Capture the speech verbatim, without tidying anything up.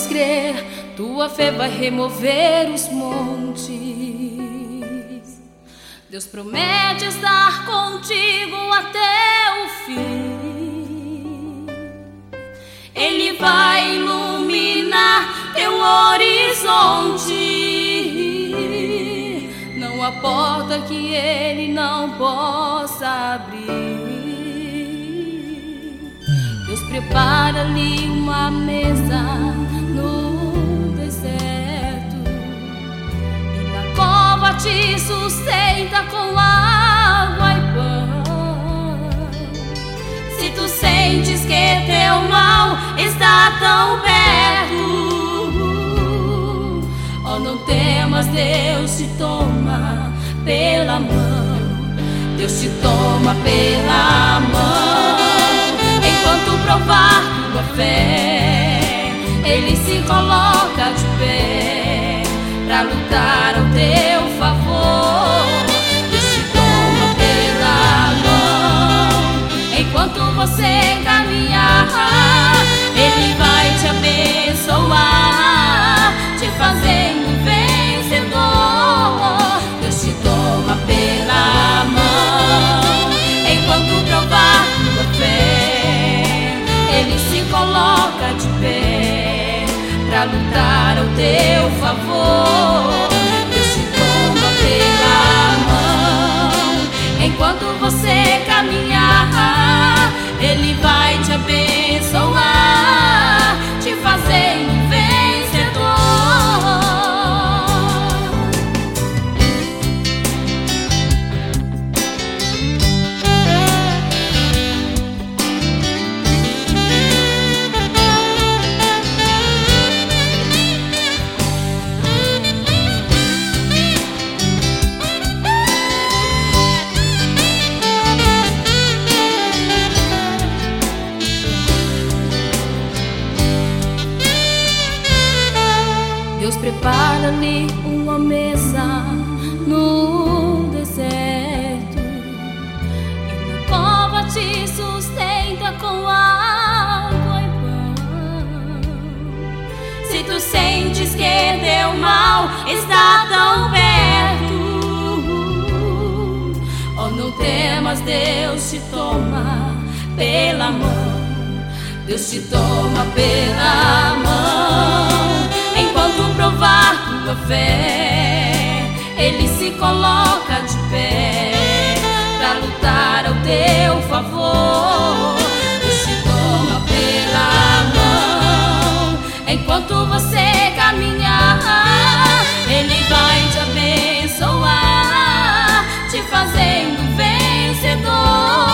podes crer, tua fé vai remover os montes. Deus promete estar contigo até o fim. Ele vai iluminar teu horizonte. Não há porta que Ele não possa abrir. Deus prepara ali uma mesa no deserto, e na cova te sustenta com água e pão. Se tu sentes que teu mal está tão perto, oh, não temas, Deus te toma pela mão. Deus te toma pela mão. Enquanto provar tua fé, Ele se coloca de pé pra lutar ao teu favor. Deus te toma pela mão. Enquanto você caminhar, Ele vai te abençoar, te fazendo vencedor. Deus te toma pela mão. Enquanto provar tua fé, Ele se coloca de pé pra lutar ao teu favor. Deus te toma pela mão. Enquanto você caminhar, Ele vai te abençoar, te fazendo Deus prepara-lhe uma mesa no deserto, e na cova te sustenta com água e pão. Se tu sentes que teu mal está tão perto, oh, não temas, Deus te toma pela mão. Deus te toma pela mão. Enquanto provar tua fé, Ele se coloca de pé pra lutar ao teu favor. Deus te toma pela mão. Enquanto você caminhar, Ele vai te abençoar, te fazendo vencedor.